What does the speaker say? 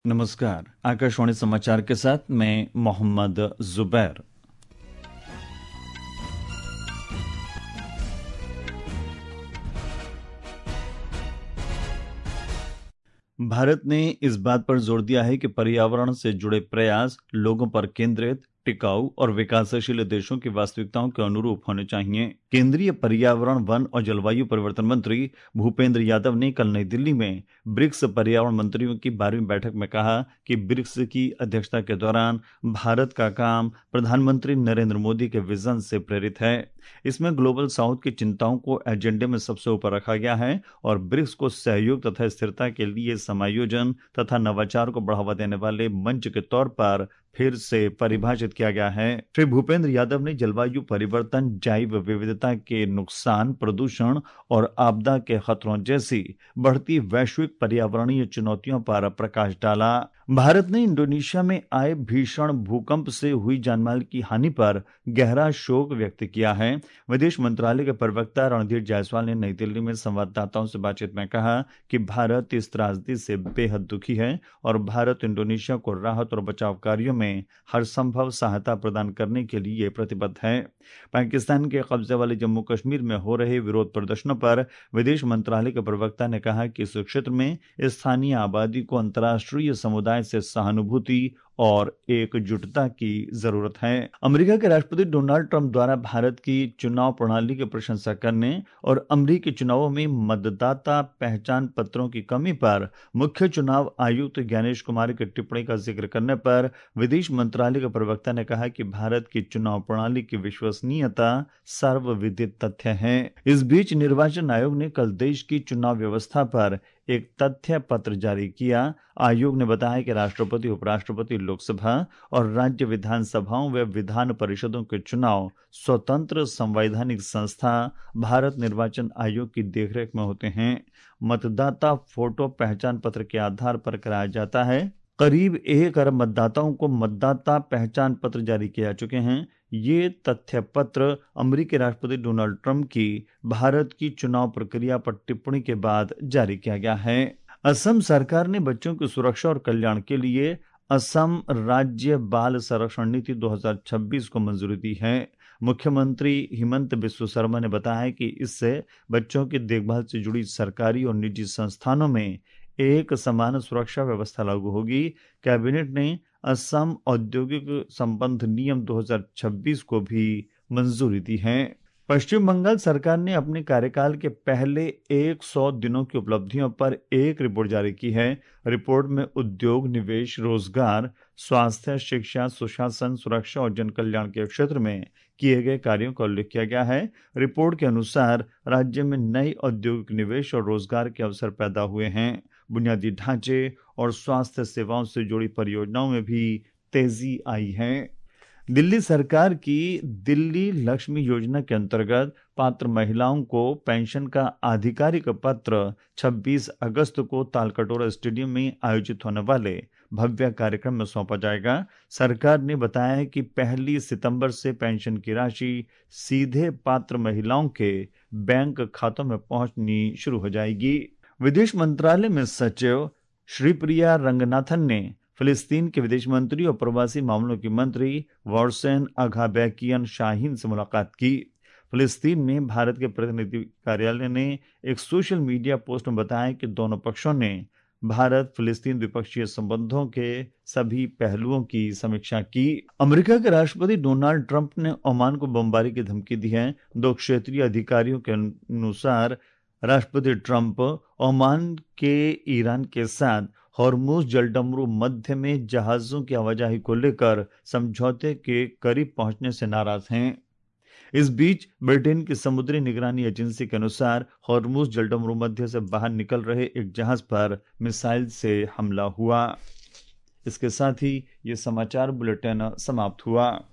नमस्कार। आकाशवाणी समाचार के साथ मैं मोहम्मद जुबैर। भारत ने इस बात पर जोर दिया है कि पर्यावरण से जुड़े प्रयास लोगों पर केंद्रित, टिकाऊ और विकासशील देशों की वास्तविकताओं के अनुरूप होने चाहिए। केंद्रीय पर्यावरण, वन और जलवायु परिवर्तन मंत्री भूपेंद्र यादव ने कल नई दिल्ली में ब्रिक्स पर्यावरण मंत्रियों की 12वीं बैठक में कहा कि ब्रिक्स की अध्यक्षता के दौरान भारत का काम प्रधानमंत्री नरेंद्र मोदी के विजन से प्रेरित है। इसमें ग्लोबल साउथ की चिंताओं को एजेंडे में सबसे ऊपर रखा गया है और ब्रिक्स को सहयोग तथा स्थिरता के लिए समायोजन तथा नवाचार को बढ़ावा देने वाले मंच के तौर पर फिर से परिभाषित किया गया है। श्री भूपेंद्र यादव ने जलवायु परिवर्तन, जैव विविधता के नुकसान, प्रदूषण और आपदा के खतरों जैसी बढ़ती वैश्विक पर्यावरणीय चुनौतियों पर प्रकाश डाला। भारत ने इंडोनेशिया में आए भीषण भूकंप से हुई जानमाल की हानि पर गहरा शोक व्यक्त किया है। विदेश मंत्रालय के प्रवक्ता रणधीर जायसवाल ने नई दिल्ली में संवाददाताओं से बातचीत में कहा कि भारत इस त्रासदी से बेहद दुखी है और भारत इंडोनेशिया को राहत और बचाव कार्यों में हर संभव सहायता प्रदान करने के लिए प्रतिबद्ध है। पाकिस्तान के कब्जे वाले जम्मू कश्मीर में हो रहे विरोध प्रदर्शनों पर विदेश मंत्रालय के प्रवक्ता ने कहा कि इस क्षेत्र में स्थानीय आबादी को अंतर्राष्ट्रीय समुदाय से सहानुभूति और एकजुटता की जरूरत है। अमेरिका के राष्ट्रपति डोनाल्ड ट्रंप द्वारा भारत की चुनाव प्रणाली की प्रशंसा करने और अमेरिकी चुनावों में मतदाता पहचान पत्रों की कमी पर मुख्य चुनाव आयुक्त ज्ञानेश कुमार की टिप्पणी का जिक्र करने पर विदेश मंत्रालय के प्रवक्ता ने कहा कि भारत की चुनाव प्रणाली की विश्वसनीयता सर्वविदित तथ्य है। इस बीच निर्वाचन आयोग ने कल देश की चुनाव व्यवस्था पर एक तथ्य पत्र जारी किया। आयोग ने बताया कि राष्ट्रपति, उपराष्ट्रपति, लोकसभा और राज्य विधानसभाओं व विधान परिषदों के चुनाव स्वतंत्र संवैधानिक संस्था भारत निर्वाचन आयोग की देखरेख में होते हैं। मतदाता फोटो पहचान पत्र के आधार पर कराया जाता है। करीब 1 अरब मतदाताओं को मतदाता पहचान पत्र जारी किए जा चुके हैं। ये तथ्य पत्र अमेरिकी राष्ट्रपति डोनाल्ड ट्रंप की भारत की चुनाव प्रक्रिया पर टिप्पणी के बाद जारी किया गया है। असम सरकार ने बच्चों की सुरक्षा और कल्याण के लिए असम राज्य बाल संरक्षण नीति 2026 को मंजूरी दी है। मुख्यमंत्री हिमंत बिस्वा शर्मा ने बताया कि इससे बच्चों की देखभाल से जुड़ी सरकारी और निजी संस्थानों में एक समान सुरक्षा व्यवस्था लागू होगी। कैबिनेट ने असम औद्योगिक संबंध नियम 2026 को भी मंजूरी दी है। पश्चिम बंगाल सरकार ने अपने कार्यकाल के पहले 100 दिनों की उपलब्धियों पर एक रिपोर्ट जारी की है। रिपोर्ट में उद्योग, निवेश, रोजगार, स्वास्थ्य, शिक्षा, सुशासन, सुरक्षा और जन कल्याण के क्षेत्र में किए गए कार्यों का उल्लेख किया गया है। रिपोर्ट के अनुसार राज्य में नए औद्योगिक निवेश और रोजगार के अवसर पैदा हुए हैं। बुनियादी ढांचे और स्वास्थ्य सेवाओं से जुड़ी परियोजनाओं में भी तेजी आई है। दिल्ली सरकार की दिल्ली लक्ष्मी योजना के अंतर्गत पात्र महिलाओं को पेंशन का आधिकारिक पत्र 26 अगस्त को तालकटोरा स्टेडियम में आयोजित होने वाले भव्य कार्यक्रम में सौंपा जाएगा। सरकार ने बताया है कि 1 सितंबर से पेंशन की राशि सीधे पात्र महिलाओं के बैंक खातों में पहुंचनी शुरू हो जाएगी। विदेश मंत्रालय में सचिव श्रीप्रिया रंगनाथन ने फिलिस्तीन के विदेश मंत्री और प्रवासी मामलों की मंत्री वर्सेन अघाबैकियन शाहीन से मुलाकात की। फिलिस्तीन में भारत के प्रतिनिधि कार्यालय ने एक सोशल मीडिया पोस्ट में बताया कि दोनों पक्षों ने भारत फिलिस्तीन द्विपक्षीय संबंधों के सभी पहलुओं की समीक्षा की। अमेरिका के राष्ट्रपति डोनाल्ड ट्रंप ने ओमान को बमबारी की धमकी दी है। 2 क्षेत्रीय अधिकारियों के अनुसार राष्ट्रपति ट्रंप ओमान के ईरान के साथ हॉर्मुज जलडमरू मध्य में जहाजों की आवाजाही को लेकर समझौते के करीब पहुंचने से नाराज हैं। इस बीच ब्रिटेन की समुद्री निगरानी एजेंसी के अनुसार हॉर्मुज जलडमरू मध्य से बाहर निकल रहे एक जहाज पर मिसाइल से हमला हुआ। इसके साथ ही ये समाचार बुलेटिन समाप्त हुआ।